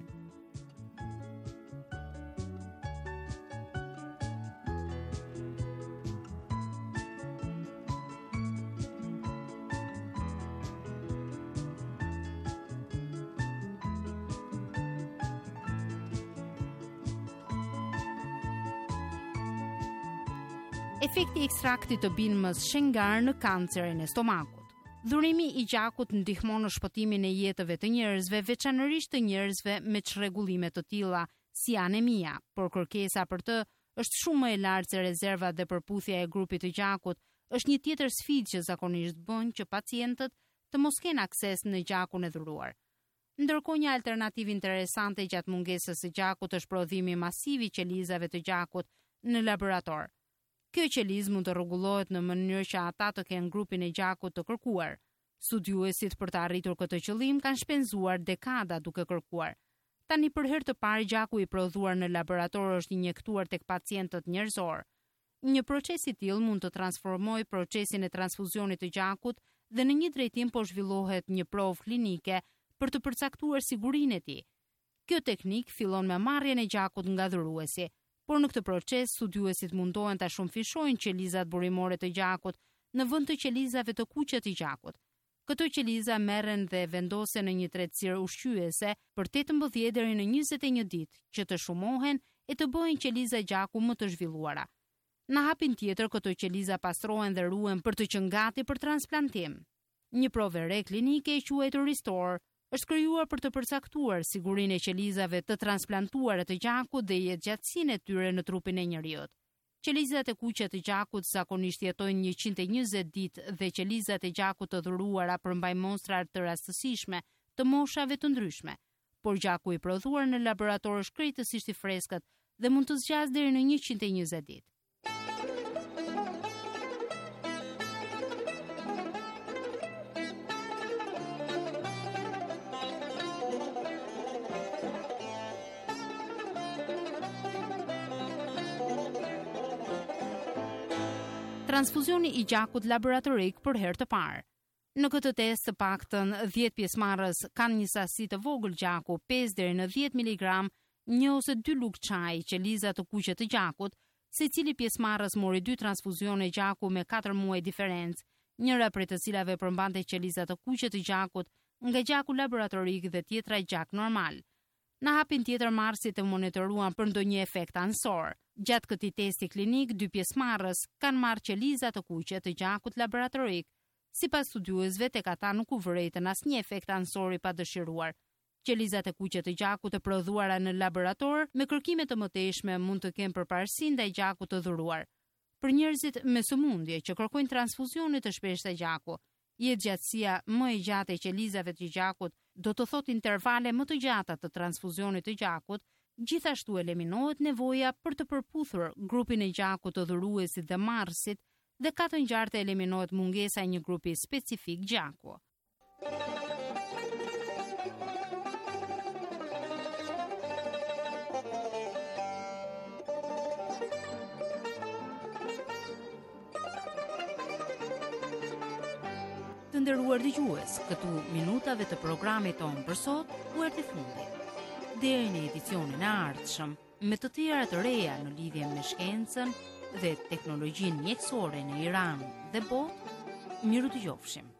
Efekti i ekstraktit të bimës Shengar në kancerin e stomakut. Dhurimi i gjakut ndihmon në shpëtimin e jetëve të njerëzve, veçanërisht të njerëzve me çrregullime të tilla si anemia, por kërkesa për të është shumë më e lartë se rezervat dhe përputhja e grupit të gjakut është një tjetër sfidë që zakonisht bën që pacientët të mos kenë akses në gjakun e dhuruar. Ndërkohë një alternativë interesante gjatë mungesës së gjakut është prodhimi masiv i qelizave të gjakut në laborator. Kjo qelizë mund të rregullohet në mënyrë që ata të kenë grupin e gjakut të kërkuar. Studiuesit për të arritur këtë qëllim kanë shpenzuar dekada duke kërkuar. Tani për herë të parë gjaku i prodhuar në laborator është injektuar tek pacientët njerëzor. Një proces i tillë mund të transformojë procesin e transfuzionit të gjakut dhe në një drejtim po zhvillohet një provë klinike për të përcaktuar sigurinë e tij. Kjo teknik fillon me marrjen e gjakut nga dhuruesi. Por në këtë proces, studiuesit mundohen ta shumëfishojnë qelizat burimore të gjakut në vend të qelizave të kuqe të gjakut. Këto qeliza merren dhe vendosen në një tretësirë ushqyese për 18 deri në 21 ditë, që të shumohen e të bëhen qeliza gjaku më të zhvilluara. Në hapin tjetër, këto qeliza pastrohen dhe ruhen për të qenë gati për transplantim. Një provë re klinike e quajtur Restore është krijuar për të përcaktuar sigurinë e qelizave të transplantuara të gjakut dhe jetëgjatësinë e tyre në trupin e njerëzit. Qelizat e kuqe të gjakut zakonisht jetojnë 120 ditë dhe qelizat e gjakut të dhuruara përmbajnë mostra të rastësishme të moshave të ndryshme. Por gjaku i prodhuar në laborator është krejtësisht i freskët dhe mund të zgjasë deri në 120 ditë. Transfuzioni i gjakut laboratorik për herë të parë. Në këtë test të paktën 10 pjesëmarrës kanë një sasi të vogël gjaku, 5 deri në 10 mg, 1 ose 2 lugë çaji qeliza të kuqe të gjakut, secili pjesëmarrës mori 2 transfuzione gjaku me 4 muaj diferencë, njëra prej të cilave përmbante qeliza të kuqe të gjakut nga gjaku laboratorik dhe tjetra gjak normal. Në hapin tjetër marrësit e monitoruan për ndonjë efekt ansor. Gjatë këtij testi klinik, 2 pjesëmarrës kanë marrë qeliza të kuqe të gjakut laboratorik. Sipas studiuesve, tek ata nuk u vërejtën asnjë efekt ansor i padëshiruar. Qelizat e kuqe të gjakut të prodhuara në laborator me kërkime të mëtejshme mund të kenë përparësi ndaj gjakut të dhuruar. Për njerëzit me sëmundje që kërkojnë transfuzione të shpeshta gjaku, jetëgjatësia më e gjatë e qelizave të gjakut do të thotë intervale më të gjata të transfuzionit të gjakut, gjithashtu eliminohet nevoja për të përputhur grupin e gjakut të dhuruesit dhe marrësit dhe ka të ngjartë eliminohet mungesa e një grupi specifik gjaku. Të nderuar dëgjues, këtu minutave të programit tonë për sot u erdhi fundi. deri në edicionin e ardhshëm, me të tjera të reja në lidhje me shkencën dhe teknologjinë mjekësore në Iran dhe botë, miru dëgjofshim.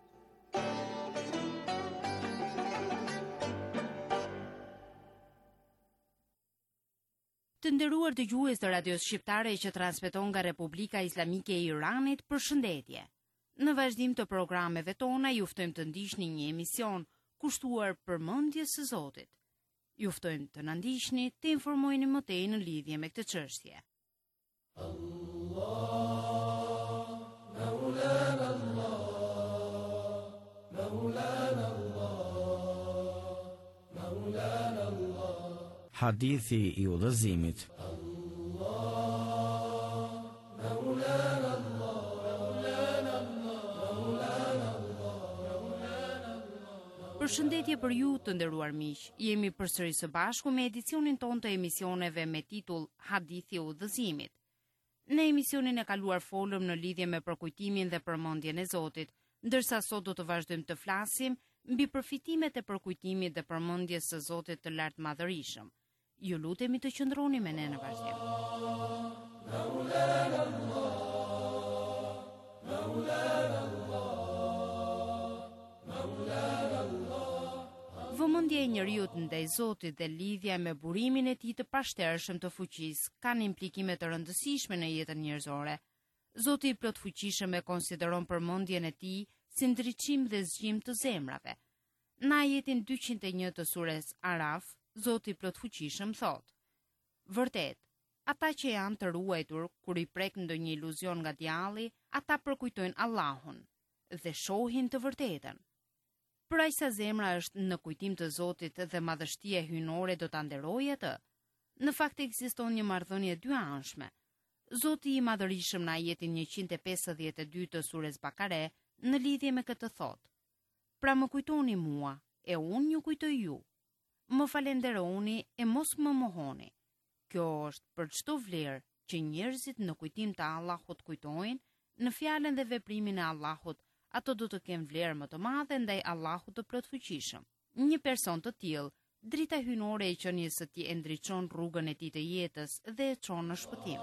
Të nderuar dëgjues të radios shqiptare që transmeton nga Republika Islamike e Iranit, përshëndetje. Në vazhdim të programeve tona ju ftojmë të ndiqni një emision kushtuar përmendjes së Zotit. Ju ftojmë të na ndiqni, të informoheni më tej në lidhje me këtë çështje. Hadithi i udhëzimit. Përshëndetje për ju të nderuar miq. Jemi përsëri së bashku me edicionin ton të emisioneve me titull Hadithi i udhëzimit. Në emisionin e kaluar folëm në lidhje me përkujtimin dhe përmendjen e Zotit, ndërsa sot do të vazhdojmë të flasim mbi përfitimet e përkujtimit dhe përmendjes së Zotit të lartë madhërisëm. Ju lutemi të qëndroni me ne në vazhdim. Vëmendja e njeriut ndaj Zotit dhe lidhja me burimin e tij të pashtershëm të fuqisë kanë implikime të rëndësishme në jetën njerëzore. Zoti i plot fuqishëm e konsideron përmendjen e tij si ndriçim dhe zgjim të zemrave. Në ajetin 201 të sures Araf, Zoti i plot fuqishëm thotë: Vërtet, ata që janë të ruajtur kur i prek ndonjë iluzion nga djalli, ata përkujtojnë Allahun dhe shohin të vërtetën. Për aq sa zemra është në kujtim të Zotit dhe madhështia hyjnore do ta nderojë atë. Në fakt ekziston një marrëdhënie dyanshme. Zoti i madhërisëm në ajetin 152 të sures Bakare në lidhje me këtë thotë: Pra më kujtoni mua, e unë ju kujtoj ju. Më falenderoni e mos më mohoni. Kjo është për çdo vlerë që njerëzit në kujtim të Allahut kujtojnë, në fjalën dhe veprimin e Allahut, ato do të kenë vlerë më të madhe ndaj Allahut të plotfuqishëm. Një person të tillë, drita hyjnore e qenies së tij e ndriçon rrugën e tij të jetës dhe e çon në shpëtim.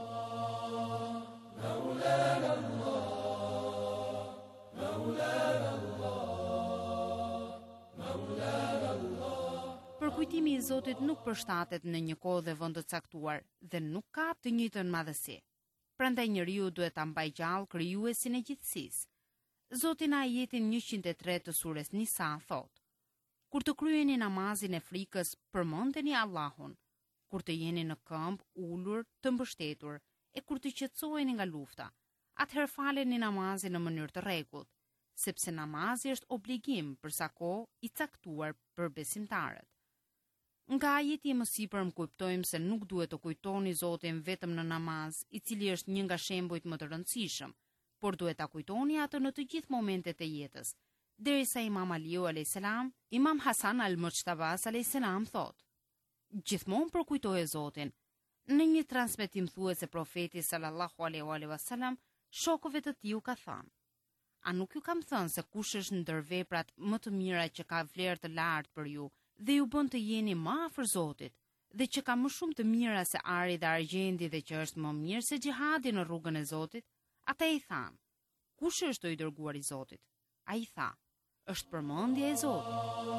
Përkujtimi i Zotit nuk përshtatet në një kohë dhe vend të caktuar dhe nuk ka të njëjtën madhësi. Prandaj njeriu duhet ta mbajë gjallë krijuesin e gjithësisë. Zoti në ajetin 103 të sures Nisa thotë: Kur të kryeni namazin e frikës, përmendeni Allahun. Kur të jeni në këmbë, ulur, të mbështetur, e kur të qetësoheni nga lufta, atëherë faleni namazin në mënyrë të rregullt, sepse namazi është obligim për sa kohë i caktuar për besimtarët. Nga ajeti më sipër kuptojmë se nuk duhet të kujtoni Zotin vetëm në namaz, i cili është një nga shembujt më të rëndësishëm, por duhet ta kujtoni atë në të gjithë momentet e jetës. Derisa Imam Aliu a.s., Imam Hasan al-Mujtabas a.s. thotë: Gjithmonë përkujtoje Zotin. Në një transmetim thuhet se profeti sallallahu alaihi wasallam shokëve të tij u ka thënë: A nuk ju kam thënë se kush është ndër veprat më të mira që ka vlerë të lartë për ju dhe ju bën të jeni më afër Zotit, dhe që ka më shumë të mira se ari dhe argjendi dhe që është më mirë se xhihadi në rrugën e Zotit? Ata i thanë: Kush është i dërguar i Zotit? Ai tha: Është përmendja e Zotit.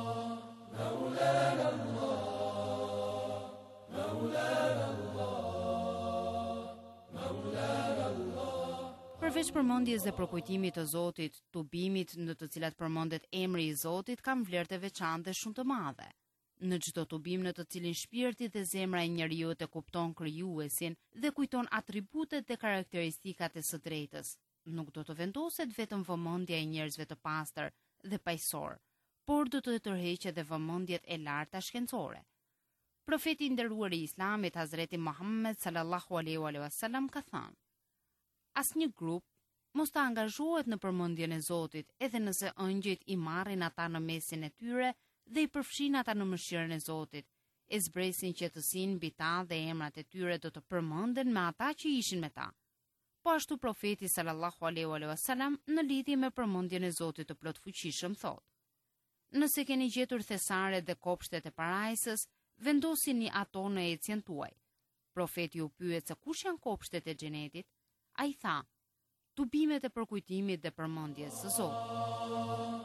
Përveç përmendjes dhe përkujtimit të Zotit, tubimit në të cilat përmendet emri i Zotit kanë vlerë të veçantë dhe shumë të madhe. Në çdo tubim në të cilin shpirti dhe zemra e njeriu të kupton krijuesin dhe kujton atributet dhe karakteristikat e së drejtës, nuk do të vendoset vetëm vëmendja e njerëzve të pastër dhe paqësor, por do të tërheqet edhe vëmendjet e larta shkencore. Profeti i nderuar i Islamit Hazreti Muhammed sallallahu alaihi wasallam ka thënë: Asnjë grup mos të angazhohet në përmendjen e Zotit, edhe nëse ëngjëjt i marrin ata në mesin e tyre dhe i përfshin ata në mëshirën e Zotit, e zbresin qetësinë mbi ta dhe emrat e tyre do të përmenden me ata që ishin me ta. Po ashtu profeti sallallahu alaihi wasallam në lidhje me përmendjen e Zotit të plotfuqishëm thotë: Nëse keni gjetur thesaret dhe kopshtet e parajsës, vendosini ato në ecjen tuaj. Profeti u pyet se kush janë kopshtet e xhenetit. Ai tha: tubimet e përkujtimit dhe përmendjes së Zotit.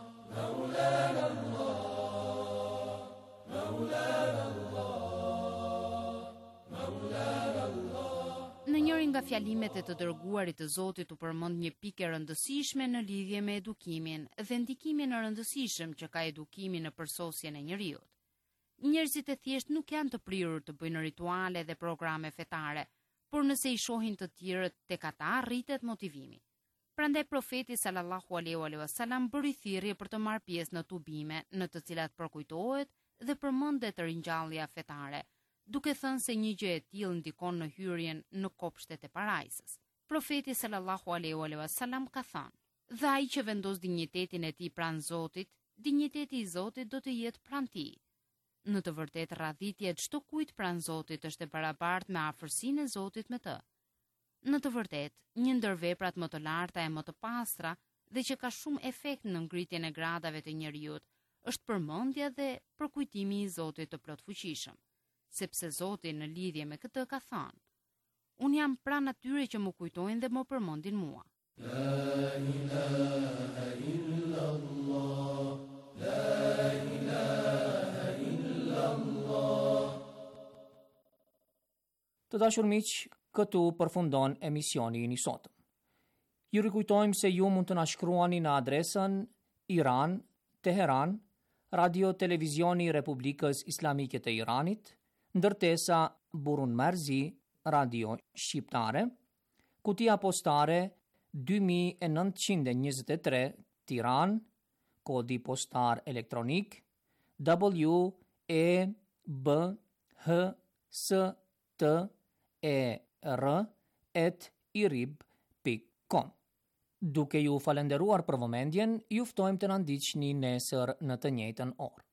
Në njërin nga fjalimet e të dërguarit të Zotit u përmend një pikë e rëndësishme në lidhje me edukimin dhe ndikimin e rëndësishëm që ka edukimi në përsosjen e njeriut. Njerëzit e thjesht nuk janë të prirur të bëjnë rituale dhe programe fetare, por nëse i shohin të tjerët, tek ata rritet motivimi. Prandaj profeti sallallahu alaihi wasallam bëri thirrje për të marrë pjesë në tubime në të cilat përkujtohet dhe përmendet ringjallja fetare, duke thënë se një gjë e tillë ndikon në hyrjen në kopshtet e parajsës. Profeti sallallahu alaihi wasallam ka thënë: "Dhe ai që vendos dinjitetin e tij pranë Zotit, dinjiteti i Zotit do të jetë pranë tij." Në të vërtetë, radhitja e çdo kujt pranë Zotit është e barabartë me afërsinë e Zotit me të. Në të vërtetë, një ndër veprat më të larta e më të pastra dhe që ka shumë efekt në ngritjen e gradave të njerëzit është përmendja dhe përkujtimi i Zotit të plotfuqishëm, sepse Zoti në lidhje me këtë ka thënë: "Unë jam pranë atyre që më kujtojnë dhe më përmendin mua." La ilaha illallah, la ilaha illallah. Të dashur miq, këtu përfundon emisioni i sotëm. Ju rikujtojmë se ju mund të na shkruani në adresën Iran, Teheran, Radio Televizioni i Republikës Islamike të Iranit, ndërtesa Burun Marzi, Radio Shqiptare, kutia postare 2923, Tiranë, kodi postar elektronik WEBHSTER@irib.com. Duke ju falenderuar për vëmendjen, ju ftojmë të na ndiqni nesër në të njëjtën orë.